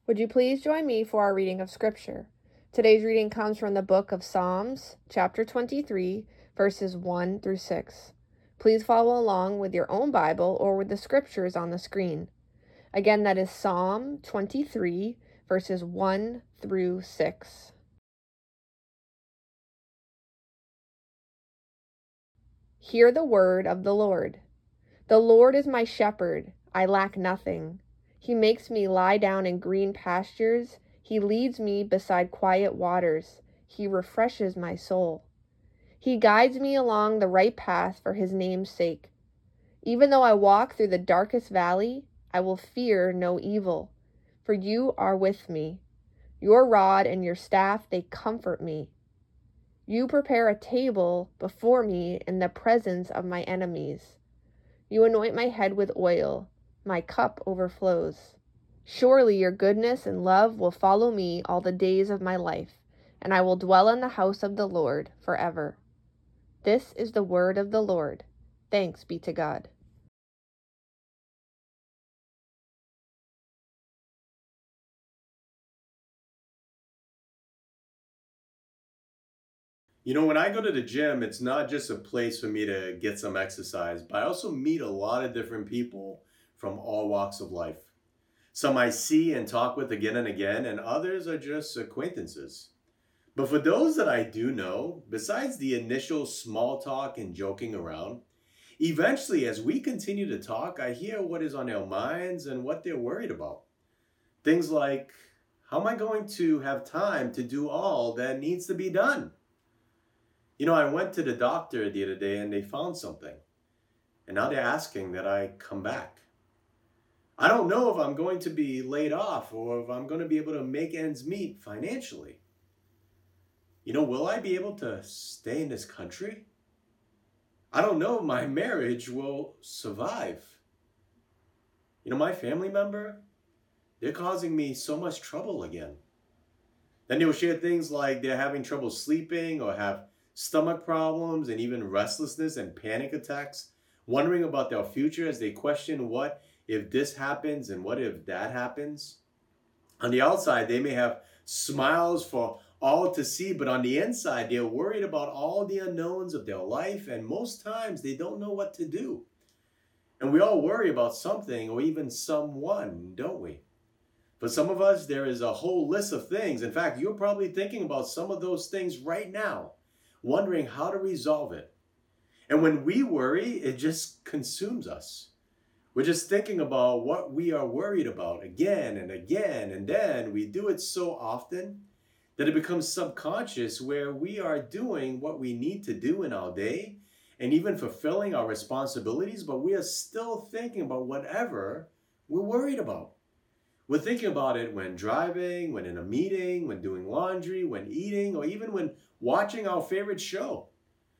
Would you please join me for our reading of Scripture? Today's reading comes from the book of Psalms, chapter 23, verses 1 through 6. Please follow along with your own Bible or with the scriptures on the screen. Again, that is Psalm 23, verses 1 through 6. Hear the word of the Lord. The Lord is my shepherd, I lack nothing. He makes me lie down in green pastures. He leads me beside quiet waters. He refreshes my soul. He guides me along the right path for his name's sake. Even though I walk through the darkest valley, I will fear no evil, for you are with me. Your rod and your staff, they comfort me. You prepare a table before me in the presence of my enemies. You anoint my head with oil. My cup overflows. Surely your goodness and love will follow me all the days of my life, and I will dwell in the house of the Lord forever. This is the word of the Lord. Thanks be to God. You know, when I go to the gym, it's not just a place for me to get some exercise, but I also meet a lot of different people from all walks of life. Some I see and talk with again and again, and others are just acquaintances. But for those that I do know, besides the initial small talk and joking around, eventually as we continue to talk, I hear what is on their minds and what they're worried about. Things like, how am I going to have time to do all that needs to be done? You know, I went to the doctor the other day and they found something. And now they're asking that I come back. I don't know if I'm going to be laid off or if I'm going to be able to make ends meet financially. You know, will I be able to stay in this country? I don't know if my marriage will survive. You know, my family member, they're causing me so much trouble again. Then they'll share things like they're having trouble sleeping or have stomach problems and even restlessness and panic attacks, wondering about their future as they question what if this happens and what if that happens. On the outside, they may have smiles for all to see, but on the inside, they're worried about all the unknowns of their life, and most times they don't know what to do. And we all worry about something or even someone, don't we? For some of us, there is a whole list of things. In fact, you're probably thinking about some of those things right now, wondering how to resolve it. And when we worry, it just consumes us. We're just thinking about what we are worried about again and again, and then we do it so often that it becomes subconscious where we are doing what we need to do in our day and even fulfilling our responsibilities, but we are still thinking about whatever we're worried about. We're thinking about it when driving, when in a meeting, when doing laundry, when eating, or even when watching our favorite show.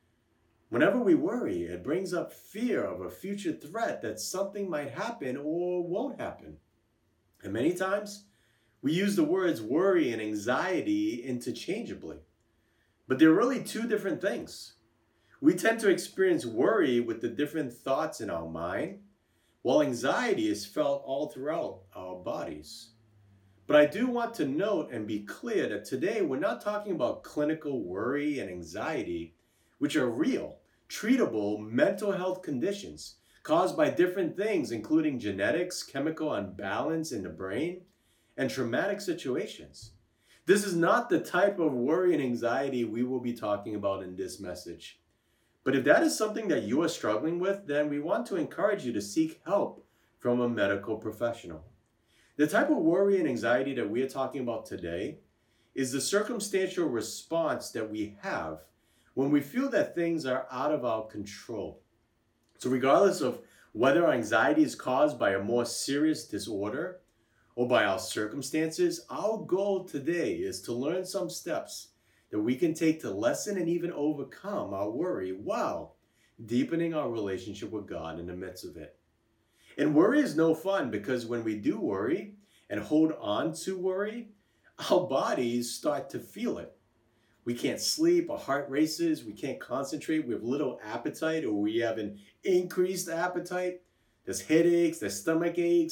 Whenever we worry, it brings up fear of a future threat that something might happen or won't happen. And many times, we use the words worry and anxiety interchangeably. But they're really two different things. We tend to experience worry with the different thoughts in our mind, while anxiety is felt all throughout our bodies. But I do want to note and be clear that today we're not talking about clinical worry and anxiety, which are real, treatable mental health conditions caused by different things, including genetics, chemical imbalance in the brain, and traumatic situations. This is not the type of worry and anxiety we will be talking about in this message. But if that is something that you are struggling with, then we want to encourage you to seek help from a medical professional. The type of worry and anxiety that we are talking about today is the circumstantial response that we have when we feel that things are out of our control. So regardless of whether our anxiety is caused by a more serious disorder or by our circumstances, our goal today is to learn some steps that we can take to lessen and even overcome our worry while deepening our relationship with God in the midst of it. And worry is no fun because when we do worry and hold on to worry, our bodies start to feel it. We can't sleep, our heart races, we can't concentrate, we have little appetite or we have an increased appetite. There's headaches, there's stomach aches, and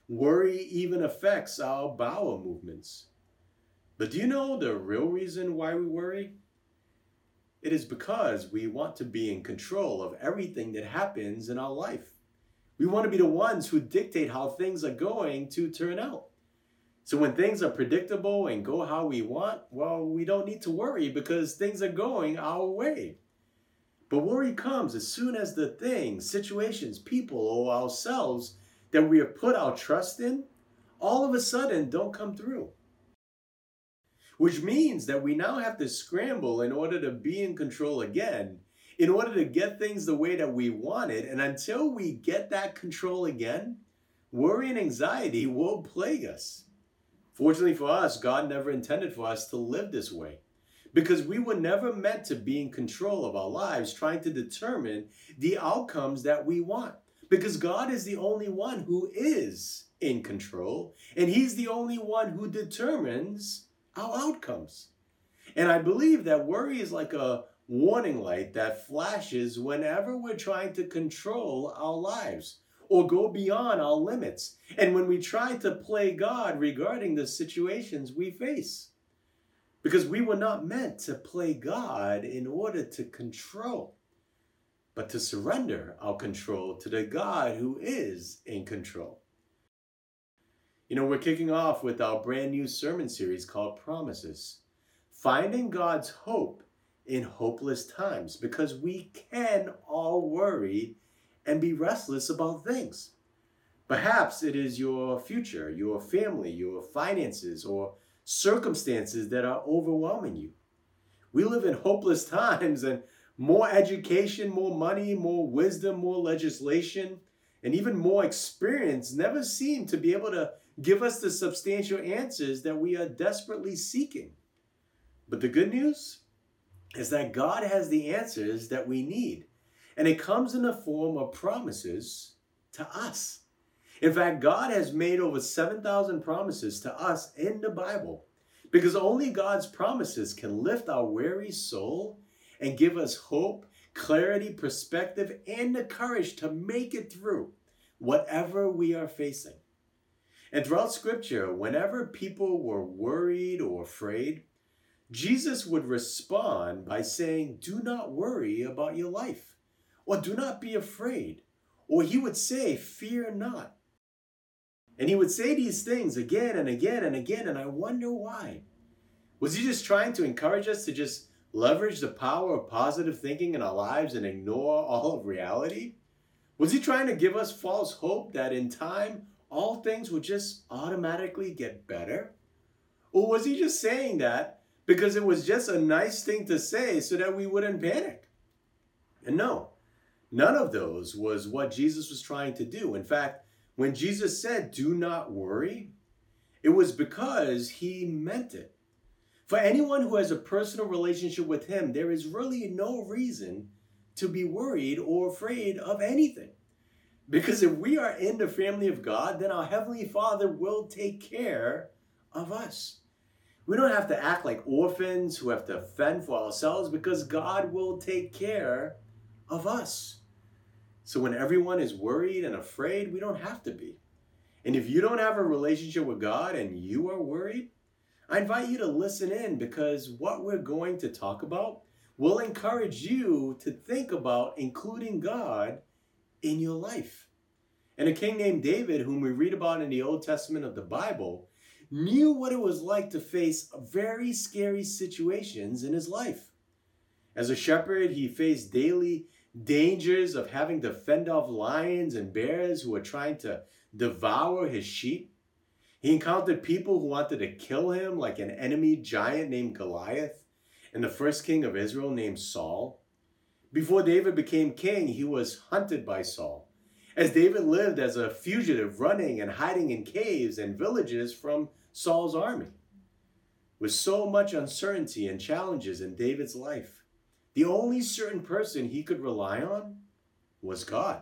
Worry even affects our bowel movements. But do you know the real reason why we worry? It is because we want to be in control of everything that happens in our life. We want to be the ones who dictate how things are going to turn out. So when things are predictable and go how we want, well, we don't need to worry because things are going our way. But worry comes as soon as the things, situations, people, or ourselves that we have put our trust in, all of a sudden don't come through. Which means that we now have to scramble in order to be in control again, in order to get things the way that we wanted. And until we get that control again, worry and anxiety will plague us. Fortunately for us, God never intended for us to live this way, because we were never meant to be in control of our lives, trying to determine the outcomes that we want. Because God is the only one who is in control, and He's the only one who determines our outcomes. And I believe that worry is like a warning light that flashes whenever we're trying to control our lives or go beyond our limits, and when we try to play God regarding the situations we face. Because we were not meant to play God in order to control, but to surrender our control to the God who is in control. You know, we're kicking off with our brand new sermon series called Promises, finding God's hope in hopeless times, because we can all worry and be restless about things. Perhaps it is your future, your family, your finances, or circumstances that are overwhelming you. We live in hopeless times, and more education, more money, more wisdom, more legislation, and even more experience never seem to be able to give us the substantial answers that we are desperately seeking. But the good news is that God has the answers that we need, and it comes in the form of promises to us. In fact, God has made over 7,000 promises to us in the Bible, because only God's promises can lift our weary soul and give us hope, clarity, perspective, and the courage to make it through whatever we are facing. And throughout Scripture, whenever people were worried or afraid, Jesus would respond by saying, "Do not worry about your life," or "Do not be afraid," or He would say, "Fear not." And He would say these things again and again and again, and I wonder why. Was He just trying to encourage us to just leverage the power of positive thinking in our lives and ignore all of reality? Was He trying to give us false hope that in time all things would just automatically get better? Or was He just saying that because it was just a nice thing to say so that we wouldn't panic? And no, none of those was what Jesus was trying to do. In fact, when Jesus said, "Do not worry," it was because He meant it. For anyone who has a personal relationship with Him, there is really no reason to be worried or afraid of anything. Because if we are in the family of God, then our Heavenly Father will take care of us. We don't have to act like orphans who have to fend for ourselves, because God will take care of us. So when everyone is worried and afraid, we don't have to be. And if you don't have a relationship with God and you are worried, I invite you to listen in, because what we're going to talk about will encourage you to think about including God in your life. And a king named David, whom we read about in the Old Testament of the Bible, knew what it was like to face very scary situations in his life. As a shepherd, he faced daily dangers of having to fend off lions and bears who were trying to devour his sheep. He encountered people who wanted to kill him, like an enemy giant named Goliath and the first king of Israel named Saul. Before David became king, he was hunted by Saul, as David lived as a fugitive, running and hiding in caves and villages from Saul's army. With so much uncertainty and challenges in David's life, the only certain person he could rely on was God.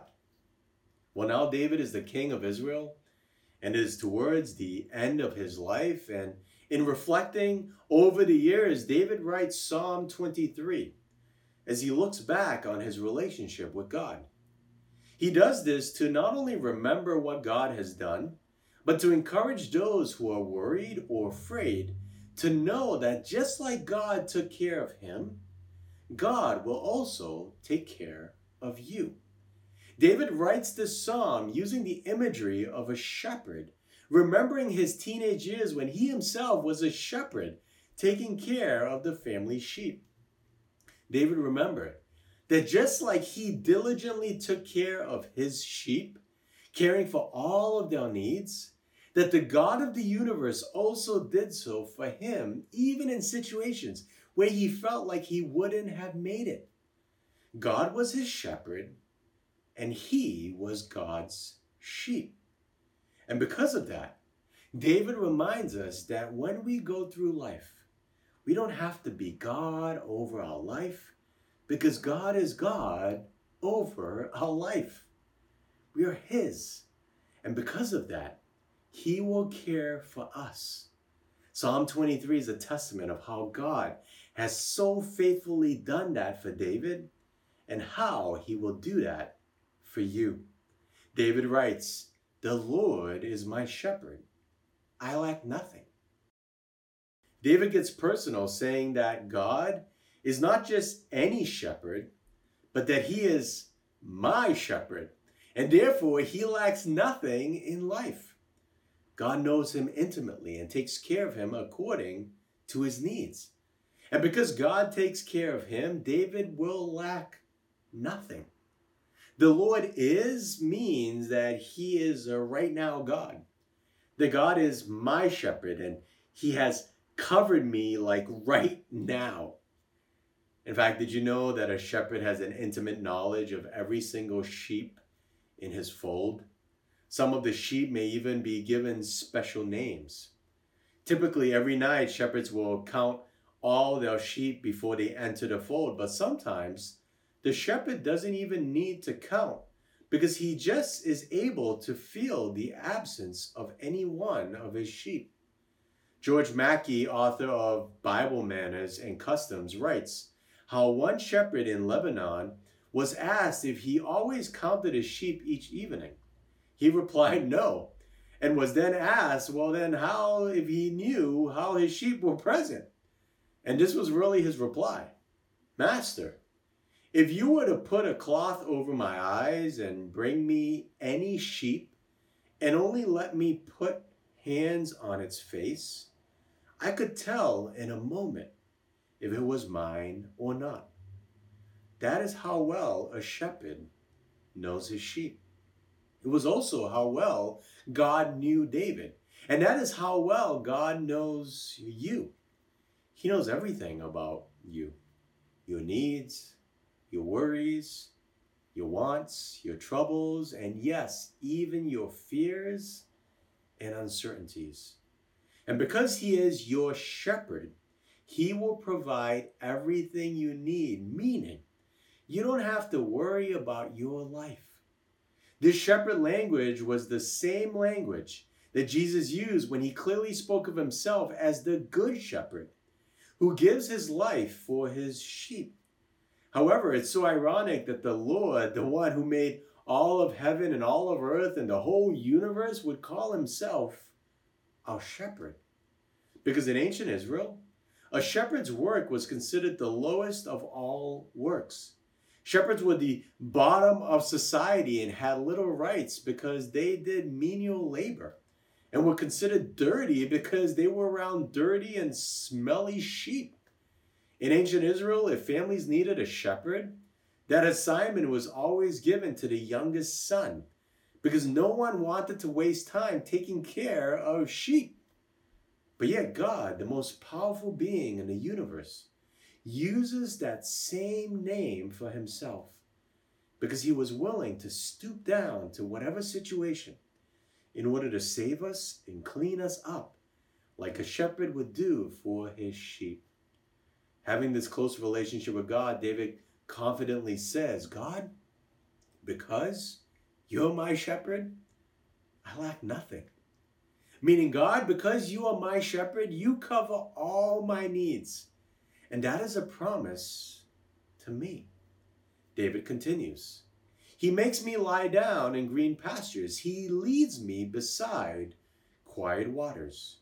Well, now David is the king of Israel, and is towards the end of his life. And in reflecting over the years, David writes Psalm 23 as he looks back on his relationship with God. He does this to not only remember what God has done, but to encourage those who are worried or afraid to know that just like God took care of him, God will also take care of you. David writes this psalm using the imagery of a shepherd, remembering his teenage years when he himself was a shepherd, taking care of the family sheep. David remembered that just like he diligently took care of his sheep, caring for all of their needs, that the God of the universe also did so for him, even in situations where he felt like he wouldn't have made it. God was his shepherd, and he was God's sheep. And because of that, David reminds us that when we go through life, we don't have to be God over our life, because God is God over our life. We are his. And because of that, he will care for us. Psalm 23 is a testament of how God has so faithfully done that for David and how he will do that for you. David writes, "The Lord is my shepherd. I lack nothing." David gets personal, saying that God is not just any shepherd, but that he is my shepherd, and therefore he lacks nothing in life. God knows him intimately and takes care of him according to his needs. And because God takes care of him, David will lack nothing. The Lord is means that he is a right now God. That God is my shepherd and he has covered me like right now. In fact, did you know that a shepherd has an intimate knowledge of every single sheep in his fold? Some of the sheep may even be given special names. Typically, every night, shepherds will count all their sheep before they enter the fold, but sometimes the shepherd doesn't even need to count because he just is able to feel the absence of any one of his sheep. George Mackey, author of Bible Manners and Customs, writes how one shepherd in Lebanon was asked if he always counted his sheep each evening. He replied no, and was then asked, well then how, if he knew how his sheep were present? And this was really his reply: "Master, if you were to put a cloth over my eyes and bring me any sheep and only let me put hands on its face, I could tell in a moment if it was mine or not." That is how well a shepherd knows his sheep. It was also how well God knew David. And that is how well God knows you. He knows everything about you. Your needs, your worries, your wants, your troubles, and yes, even your fears and uncertainties. And because he is your shepherd, he will provide everything you need, meaning you don't have to worry about your life. This shepherd language was the same language that Jesus used when he clearly spoke of himself as the good shepherd who gives his life for his sheep. However, it's so ironic that the Lord, the one who made all of heaven and all of earth and the whole universe, would call himself our shepherd. Because in ancient Israel, a shepherd's work was considered the lowest of all works. Shepherds were the bottom of society and had little rights because they did menial labor and were considered dirty because they were around dirty and smelly sheep. In ancient Israel, if families needed a shepherd, that assignment was always given to the youngest son because no one wanted to waste time taking care of sheep. But yet God, the most powerful being in the universe, uses that same name for himself because he was willing to stoop down to whatever situation in order to save us and clean us up like a shepherd would do for his sheep. Having this close relationship with God, David confidently says, "God, because you're my shepherd, I lack nothing." Meaning, God, because you are my shepherd, you cover all my needs. And that is a promise to me. David continues, "He makes me lie down in green pastures. He leads me beside quiet waters.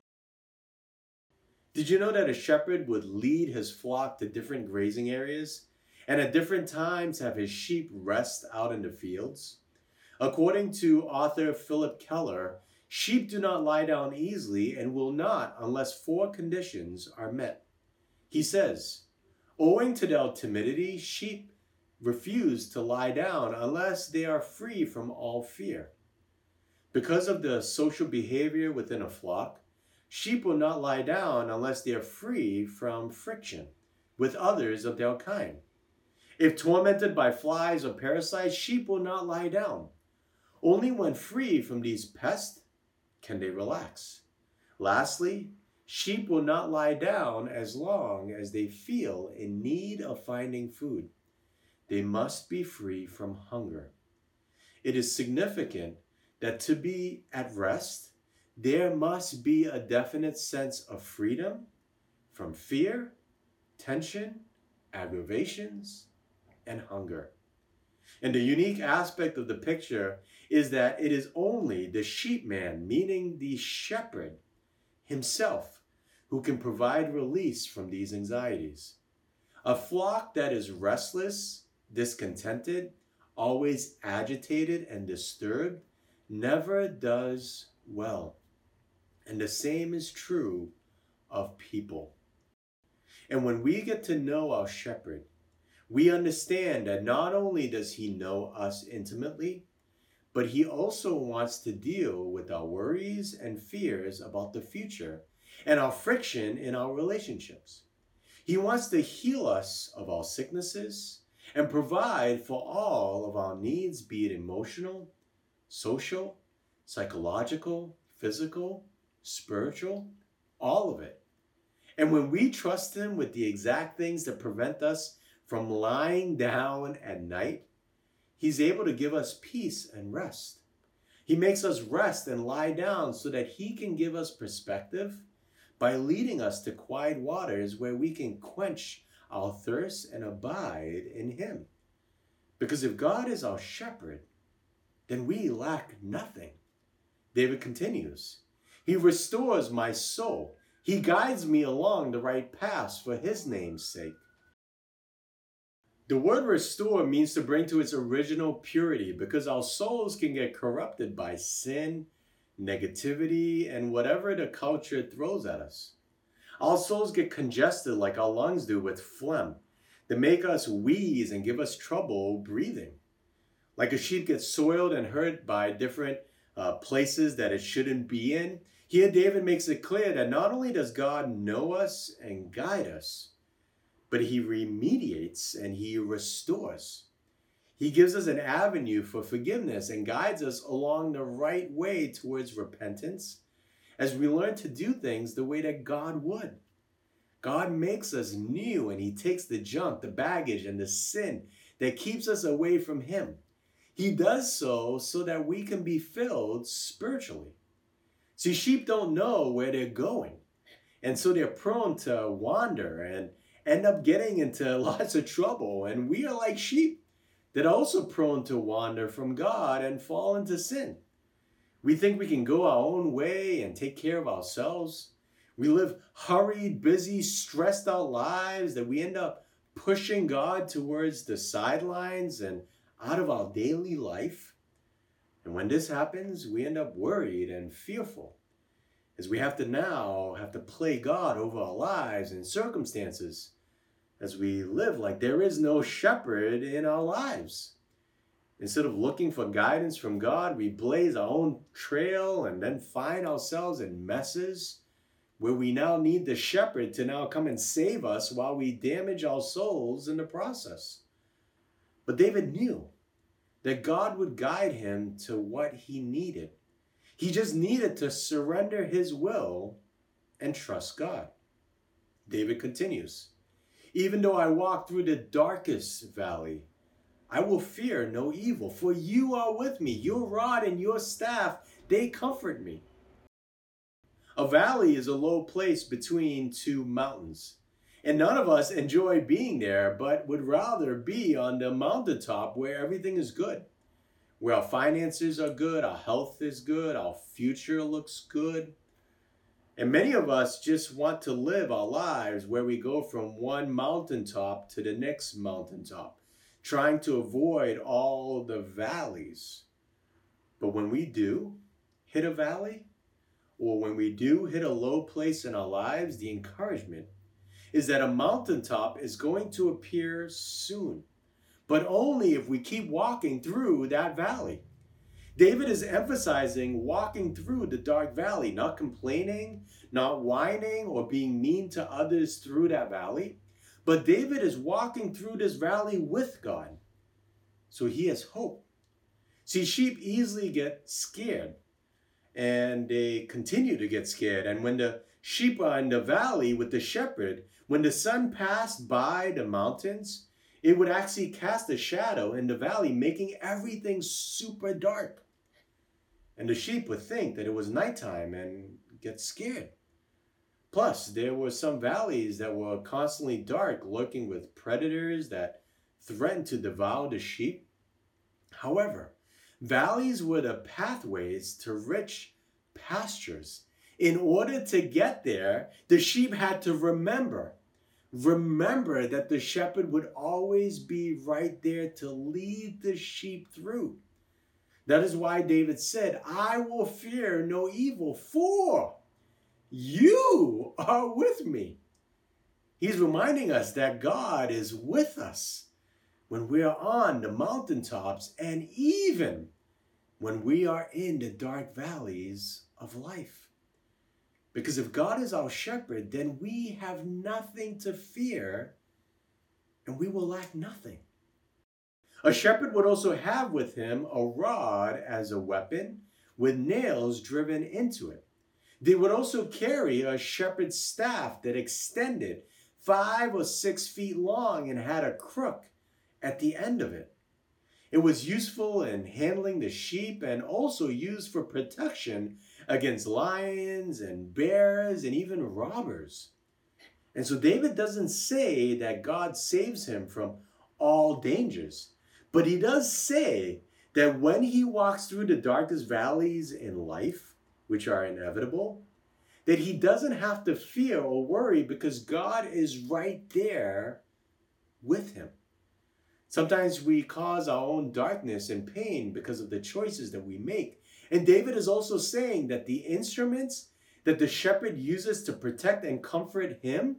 Did you know that a shepherd would lead his flock to different grazing areas and at different times have his sheep rest out in the fields? According to author Philip Keller, sheep do not lie down easily and will not unless four conditions are met. He says, owing to their timidity, sheep refuse to lie down unless they are free from all fear. Because of the social behavior within a flock, sheep will not lie down unless they are free from friction with others of their kind. If tormented by flies or parasites, sheep will not lie down. Only when free from these pests can they relax. Lastly, sheep will not lie down as long as they feel in need of finding food. They must be free from hunger. It is significant that to be at rest, there must be a definite sense of freedom from fear, tension, aggravations, and hunger. And the unique aspect of the picture is that it is only the sheepman, meaning the shepherd himself, who can provide release from these anxieties. A flock that is restless, discontented, always agitated and disturbed, never does well. And the same is true of people. And when we get to know our shepherd, we understand that not only does he know us intimately, but he also wants to deal with our worries and fears about the future and our friction in our relationships. He wants to heal us of our sicknesses and provide for all of our needs, be it emotional, social, psychological, physical, spiritual, all of it. And when we trust him with the exact things that prevent us from lying down at night, he's able to give us peace and rest. He makes us rest and lie down so that he can give us perspective by leading us to quiet waters where we can quench our thirst and abide in him. Because if God is our shepherd, then we lack nothing. David continues, he restores my soul. He guides me along the right path for his name's sake. The word restore means to bring to its original purity because our souls can get corrupted by sin, negativity, and whatever the culture throws at us. Our souls get congested like our lungs do with phlegm that make us wheeze and give us trouble breathing. Like a sheep gets soiled and hurt by different places that it shouldn't be in, here David makes it clear that not only does God know us and guide us, but he remediates and he restores. He gives us an avenue for forgiveness and guides us along the right way towards repentance as we learn to do things the way that God would. God makes us new and he takes the junk, the baggage, and the sin that keeps us away from him. He does so that we can be filled spiritually. See, sheep don't know where they're going, and so they're prone to wander and end up getting into lots of trouble. And we are like sheep that are also prone to wander from God and fall into sin. We think we can go our own way and take care of ourselves. We live hurried, busy, stressed out lives that we end up pushing God towards the sidelines and out of our daily life. And when this happens, we end up worried and fearful as we have to play God over our lives and circumstances as we live like there is no shepherd in our lives. Instead of looking for guidance from God, we blaze our own trail and then find ourselves in messes where we now need the shepherd to now come and save us while we damage our souls in the process. But David knew that God would guide him to what he needed. He just needed to surrender his will and trust God. David continues, even though I walk through the darkest valley, I will fear no evil, for you are with me. Your rod and your staff, they comfort me. A valley is a low place between two mountains, and none of us enjoy being there, but would rather be on the mountaintop where everything is good, where our finances are good, our health is good, our future looks good. And many of us just want to live our lives where we go from one mountaintop to the next mountaintop, trying to avoid all the valleys. But when we do hit a valley, or when we do hit a low place in our lives, the encouragement is that a mountaintop is going to appear soon, but only if we keep walking through that valley. David is emphasizing walking through the dark valley, not complaining, not whining, or being mean to others through that valley. But David is walking through this valley with God. So he has hope. See, sheep easily get scared, and they continue to get scared. And when the sheep are in the valley with the shepherd, when the sun passed by the mountains, it would actually cast a shadow in the valley, making everything super dark. And the sheep would think that it was nighttime and get scared. Plus, there were some valleys that were constantly dark, lurking with predators that threatened to devour the sheep. However, valleys were the pathways to rich pastures. In order to get there, the sheep had to remember that the shepherd would always be right there to lead the sheep through. That is why David said, I will fear no evil, for you are with me. He's reminding us that God is with us when we are on the mountaintops and even when we are in the dark valleys of life. Because if God is our shepherd, then we have nothing to fear and we will lack nothing. A shepherd would also have with him a rod as a weapon with nails driven into it. They would also carry a shepherd's staff that extended 5 or 6 feet long and had a crook at the end of it. It was useful in handling the sheep and also used for protection against lions and bears and even robbers. And so David doesn't say that God saves him from all dangers, but he does say that when he walks through the darkest valleys in life, which are inevitable, that he doesn't have to fear or worry because God is right there with him. Sometimes we cause our own darkness and pain because of the choices that we make. And David is also saying that the instruments that the shepherd uses to protect and comfort him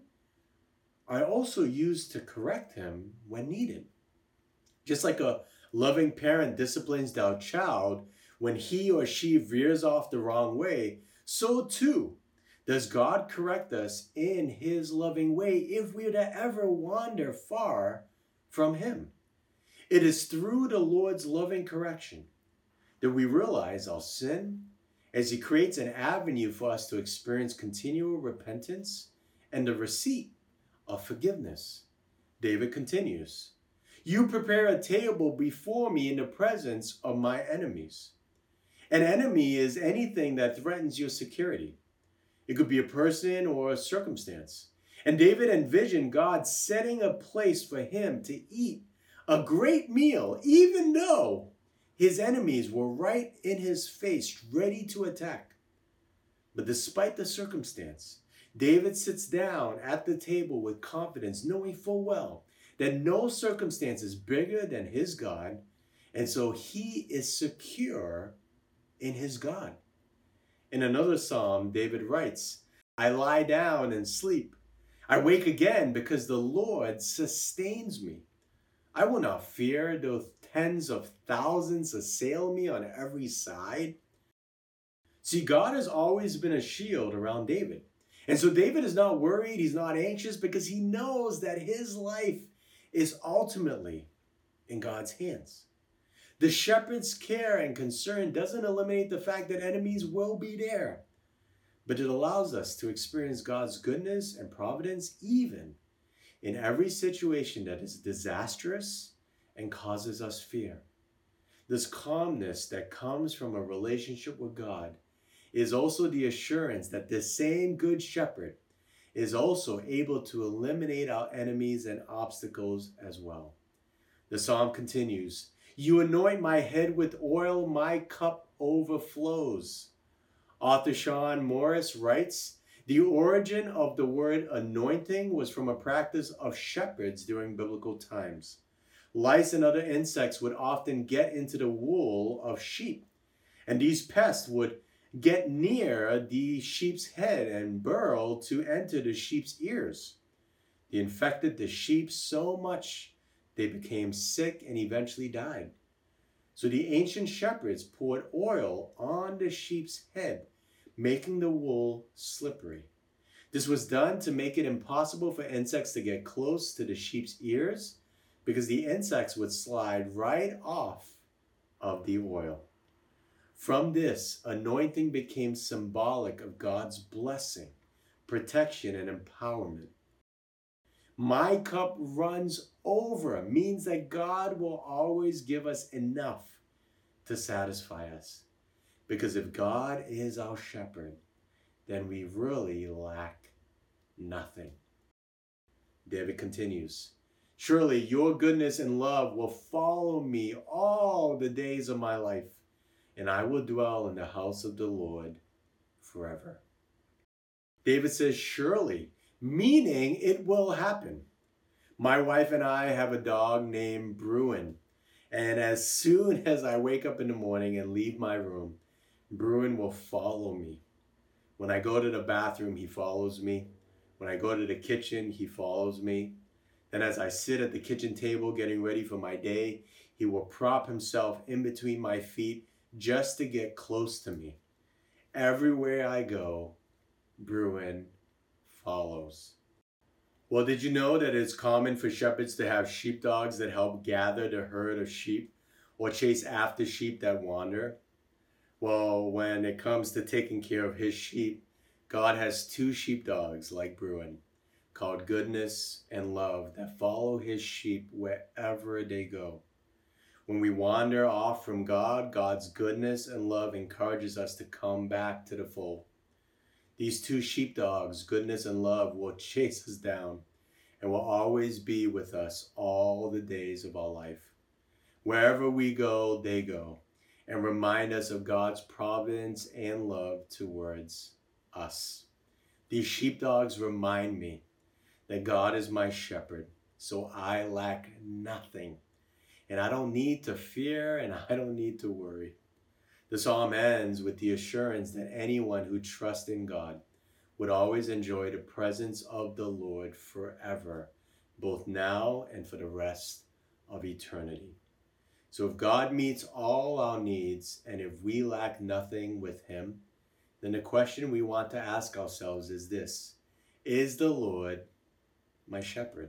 are also used to correct him when needed. Just like a loving parent disciplines their child when he or she veers off the wrong way, so too does God correct us in his loving way if we were to ever wander far from him. It is through the Lord's loving correction that we realize our sin as he creates an avenue for us to experience continual repentance and the receipt of forgiveness. David continues, you prepare a table before me in the presence of my enemies. An enemy is anything that threatens your security. It could be a person or a circumstance. And David envisioned God setting a place for him to eat a great meal, even though his enemies were right in his face, ready to attack. But despite the circumstance, David sits down at the table with confidence, knowing full well that no circumstance is bigger than his God, and so he is secure in his God. In another psalm, David writes, I lie down and sleep. I wake again because the Lord sustains me. I will not fear though tens of thousands assail me on every side. See, God has always been a shield around David. And so David is not worried, he's not anxious, because he knows that his life is ultimately in God's hands. The shepherd's care and concern doesn't eliminate the fact that enemies will be there, but it allows us to experience God's goodness and providence even in every situation that is disastrous and causes us fear. This calmness that comes from a relationship with God is also the assurance that this same good shepherd is also able to eliminate our enemies and obstacles as well. The psalm continues, You anoint my head with oil, my cup overflows. Author Sean Morris writes, the origin of the word anointing was from a practice of shepherds during biblical times. Lice and other insects would often get into the wool of sheep, and these pests would get near the sheep's head and burrow to enter the sheep's ears. They infected the sheep so much they became sick and eventually died. So the ancient shepherds poured oil on the sheep's head, making the wool slippery. This was done to make it impossible for insects to get close to the sheep's ears, because the insects would slide right off of the oil. From this, anointing became symbolic of God's blessing, protection, and empowerment. My cup runs over means that God will always give us enough to satisfy us. Because if God is our shepherd, then we really lack nothing. David continues, surely your goodness and love will follow me all the days of my life, and I will dwell in the house of the Lord forever. David says, surely, meaning it will happen. My wife and I have a dog named Bruin, and as soon as I wake up in the morning and leave my room, Bruin will follow me. When I go to the bathroom, he follows me. When I go to the kitchen, he follows me. Then as I sit at the kitchen table getting ready for my day, he will prop himself in between my feet just to get close to me. Everywhere I go, Bruin follows. Well, did you know that it's common for shepherds to have sheepdogs that help gather the herd of sheep or chase after sheep that wander? Well, when it comes to taking care of his sheep, God has two sheepdogs like Bruin, called Goodness and Love, that follow his sheep wherever they go. When we wander off from God, God's goodness and love encourages us to come back to the fold. These two sheepdogs, Goodness and Love, will chase us down and will always be with us all the days of our life. Wherever we go, they go, and remind us of God's providence and love towards us. These sheepdogs remind me that God is my shepherd, so I lack nothing. And I don't need to fear and I don't need to worry. The psalm ends with the assurance that anyone who trusts in God would always enjoy the presence of the Lord forever, both now and for the rest of eternity. So if God meets all our needs and if we lack nothing with him, then the question we want to ask ourselves is this: is the Lord my shepherd?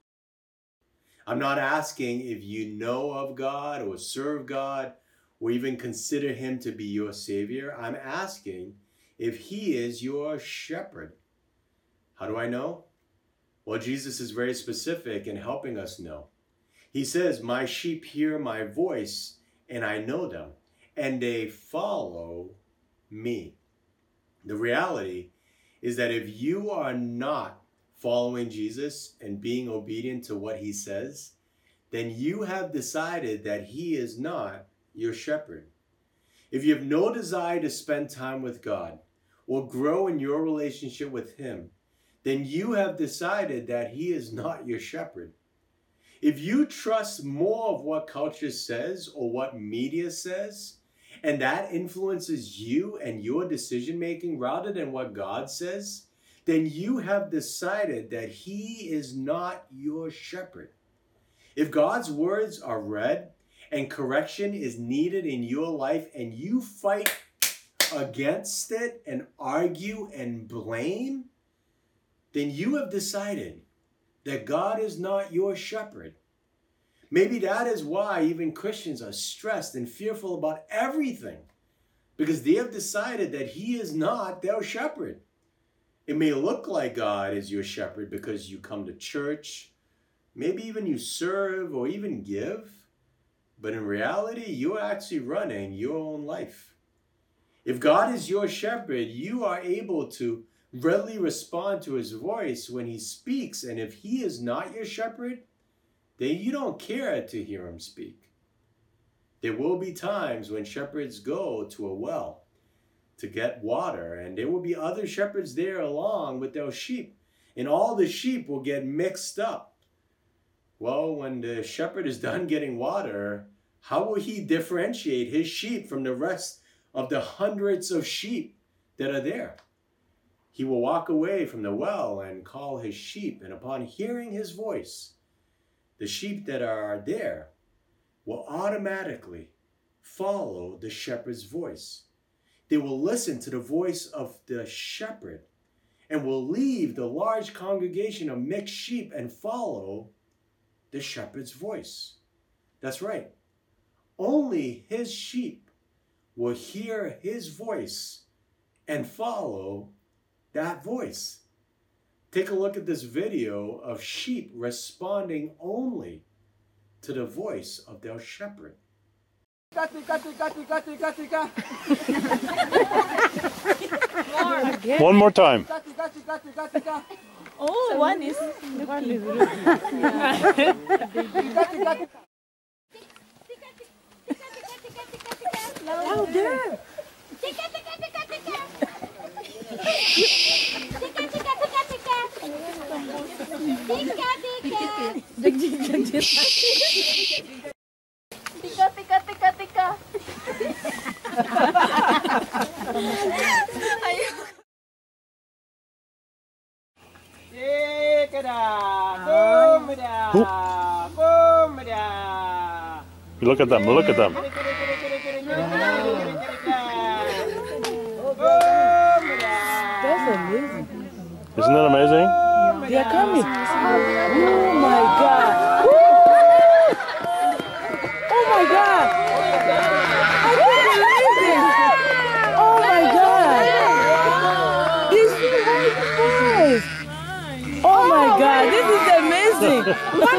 I'm not asking if you know of God or serve God or even consider him to be your Savior. I'm asking if he is your shepherd. How do I know? Well, Jesus is very specific in helping us know. He says, my sheep hear my voice, and I know them, and they follow me. The reality is that if you are not following Jesus and being obedient to what he says, then you have decided that he is not your shepherd. If you have no desire to spend time with God or grow in your relationship with him, then you have decided that he is not your shepherd. If you trust more of what culture says or what media says, and that influences you and your decision making rather than what God says, then you have decided that he is not your shepherd. If God's words are read and correction is needed in your life and you fight against it and argue and blame, then you have decided that God is not your shepherd. Maybe that is why even Christians are stressed and fearful about everything, because they have decided that he is not their shepherd. It may look like God is your shepherd because you come to church, maybe even you serve or even give, but in reality, you're actually running your own life. If God is your shepherd, you are able to readily respond to his voice when he speaks, and if he is not your shepherd, then you don't care to hear him speak. There will be times when shepherds go to a well to get water, and there will be other shepherds there along with their sheep, and all the sheep will get mixed up. Well, when the shepherd is done getting water, how will he differentiate his sheep from the rest of the hundreds of sheep that are there? He will walk away from the well and call his sheep, and upon hearing his voice, the sheep that are there will automatically follow the shepherd's voice. They will listen to the voice of the shepherd and will leave the large congregation of mixed sheep and follow the shepherd's voice. That's right. Only his sheep will hear his voice and follow that voice. Take a look at this video of sheep responding only to the voice of their shepherd. One more time. Oh, one is louder. Tika. Look at them, look at them. That's amazing. Isn't that amazing? They are coming. Oh my God. Oh my God. I can't believe this. Oh my God. This is voice. Oh my God. This is amazing. One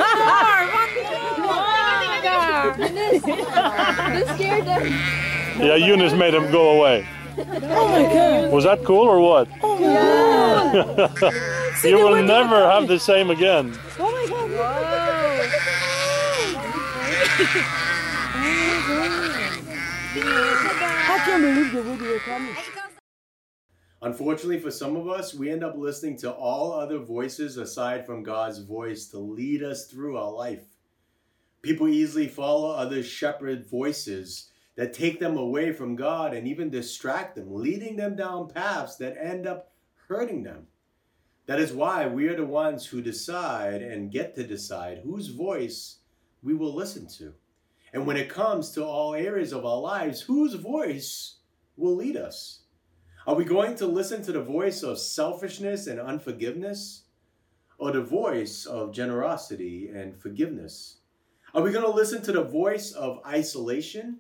more. This scared them. Yeah, Eunice made him go away. Oh my God. Was that cool or what? Oh my God. You will never have the same again. Oh my God. I can't believe the video coming. Unfortunately for some of us, we end up listening to all other voices aside from God's voice to lead us through our life. People easily follow other shepherd voices that take them away from God and even distract them, leading them down paths that end up hurting them. That is why we are the ones who decide and get to decide whose voice we will listen to. And when it comes to all areas of our lives, whose voice will lead us? Are we going to listen to the voice of selfishness and unforgiveness, or the voice of generosity and forgiveness? Are we going to listen to the voice of isolation,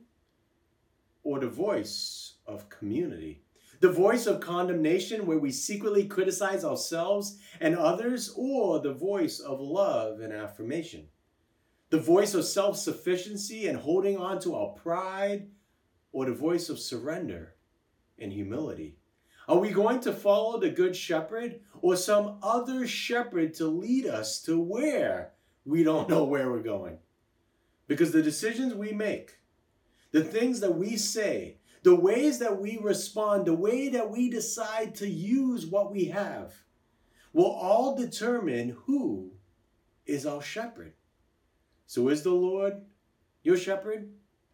or the voice of community? The voice of condemnation, where we secretly criticize ourselves and others, or the voice of love and affirmation? The voice of self-sufficiency and holding on to our pride, or the voice of surrender and humility? Are we going to follow the Good Shepherd or some other shepherd to lead us to where we don't know where we're going? Because the decisions we make, the things that we say, the ways that we respond, the way that we decide to use what we have will all determine who is our shepherd. So is the Lord your shepherd?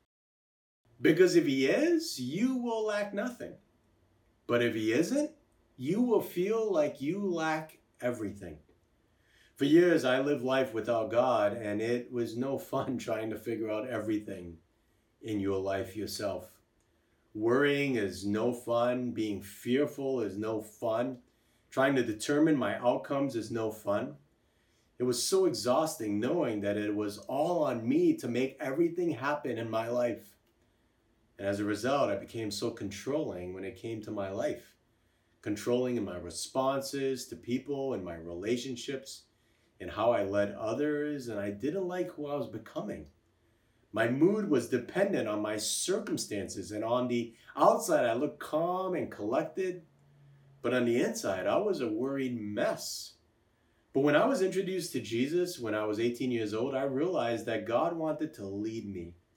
Because if he is, you will lack nothing. But if he isn't, you will feel like you lack everything. For years, I lived life without God, and it was no fun trying to figure out everything in your life yourself. Worrying is no fun. Being fearful is no fun. Trying to determine my outcomes is no fun. It was so exhausting knowing that it was all on me to make everything happen in my life. And as a result, I became so controlling when it came to my life. Controlling in my responses to people and my relationships and how I led others, and I didn't like who I was becoming. My mood was dependent on my circumstances, and on the outside I looked calm and collected, but on the inside I was a worried mess. But when I was introduced to Jesus when I was 18 years old, I realized that God wanted to lead me,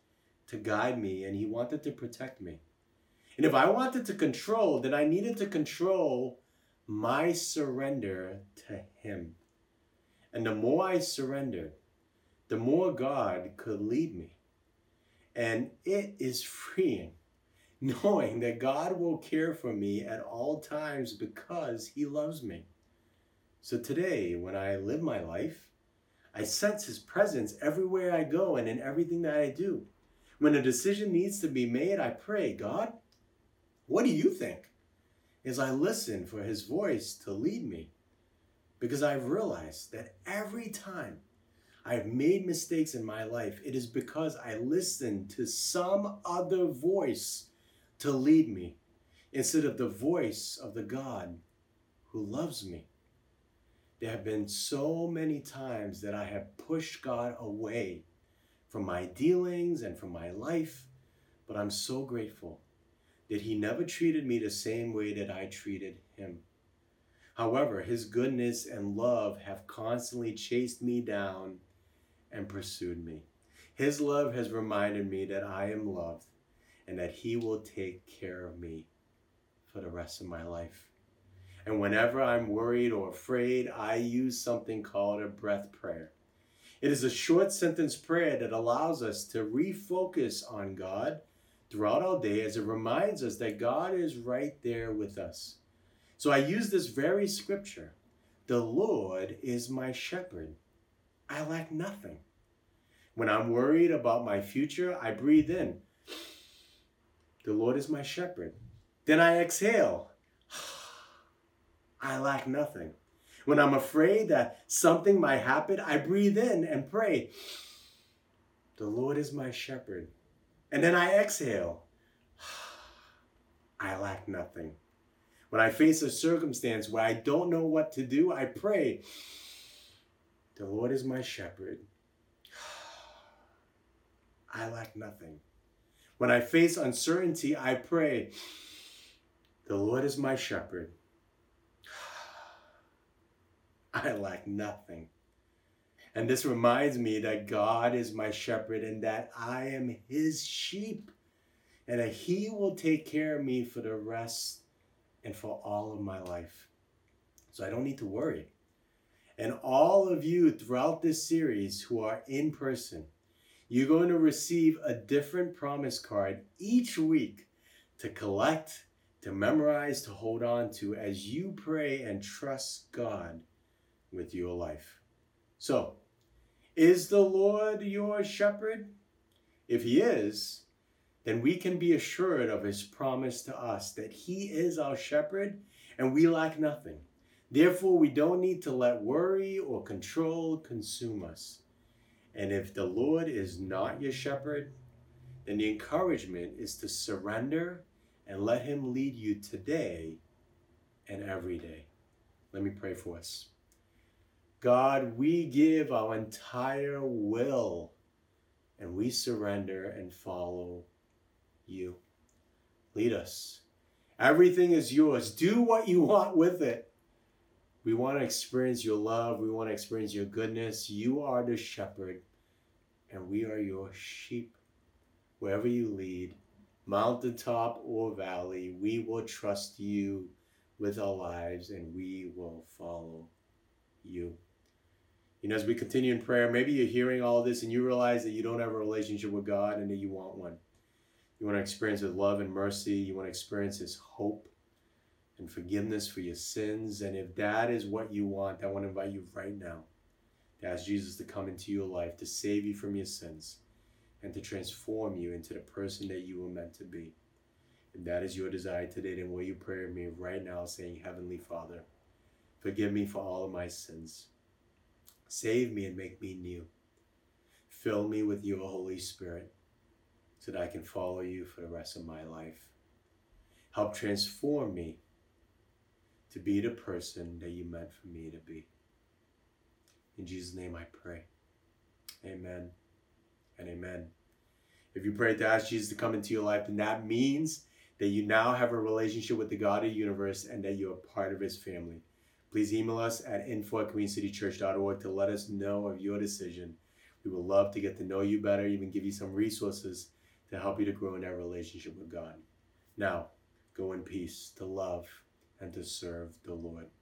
to guide me, and he wanted to protect me. And if I wanted to control, then I needed to control my surrender to him. And the more I surrendered, the more God could lead me. And it is freeing, knowing that God will care for me at all times because he loves me. So today, when I live my life, I sense his presence everywhere I go and in everything that I do. When a decision needs to be made, I pray, God, what do you think? As I listen for his voice to lead me. Because I've realized that every time I've made mistakes in my life, it is because I listened to some other voice to lead me instead of the voice of the God who loves me. There have been so many times that I have pushed God away from my dealings and from my life, but I'm so grateful that he never treated me the same way that I treated him. However, his goodness and love have constantly chased me down and pursued me. His love has reminded me that I am loved and that he will take care of me for the rest of my life. And whenever I'm worried or afraid, I use something called a breath prayer. It is a short sentence prayer that allows us to refocus on God throughout our day as it reminds us that God is right there with us. So I use this very scripture. The Lord is my shepherd. I lack nothing. When I'm worried about my future, I breathe in. The Lord is my shepherd. Then I exhale. I lack nothing. When I'm afraid that something might happen, I breathe in and pray. The Lord is my shepherd. And then I exhale. I lack nothing. When I face a circumstance where I don't know what to do, I pray. The Lord is my shepherd. I lack nothing. When I face uncertainty, I pray. The Lord is my shepherd. I lack nothing. And this reminds me that God is my shepherd and that I am his sheep and that he will take care of me for the rest and for all of my life. So I don't need to worry. And all of you throughout this series who are in person, you're going to receive a different promise card each week to collect, to memorize, to hold on to as you pray and trust God with your life. So, is the Lord your shepherd? If he is, then we can be assured of his promise to us that he is our shepherd and we lack nothing. Therefore, we don't need to let worry or control consume us. And if the Lord is not your shepherd, then the encouragement is to surrender and let him lead you today and every day. Let me pray for us. God, we give our entire will and we surrender and follow you. Lead us. Everything is yours. Do what you want with it. We want to experience your love. We want to experience your goodness. You are the shepherd and we are your sheep. Wherever you lead, mountaintop or valley, we will trust you with our lives and we will follow you. You know, as we continue in prayer, maybe you're hearing all this and you realize that you don't have a relationship with God and that you want one. You want to experience his love and mercy. You want to experience his hope and forgiveness for your sins. And if that is what you want, I want to invite you right now to ask Jesus to come into your life, to save you from your sins, and to transform you into the person that you were meant to be. If that is your desire today, then will you pray with me right now saying, Heavenly Father, forgive me for all of my sins. Save me and make me new. Fill me with your Holy Spirit so that I can follow you for the rest of my life. Help transform me to be the person that you meant for me to be. In Jesus' name I pray. Amen and amen. If you pray to ask Jesus to come into your life, then that means that you now have a relationship with the God of the universe and that you're a part of his family. Please email us at info@queencitychurch.org to let us know of your decision. We would love to get to know you better, even give you some resources to help you to grow in that relationship with God. Now, go in peace to love and to serve the Lord.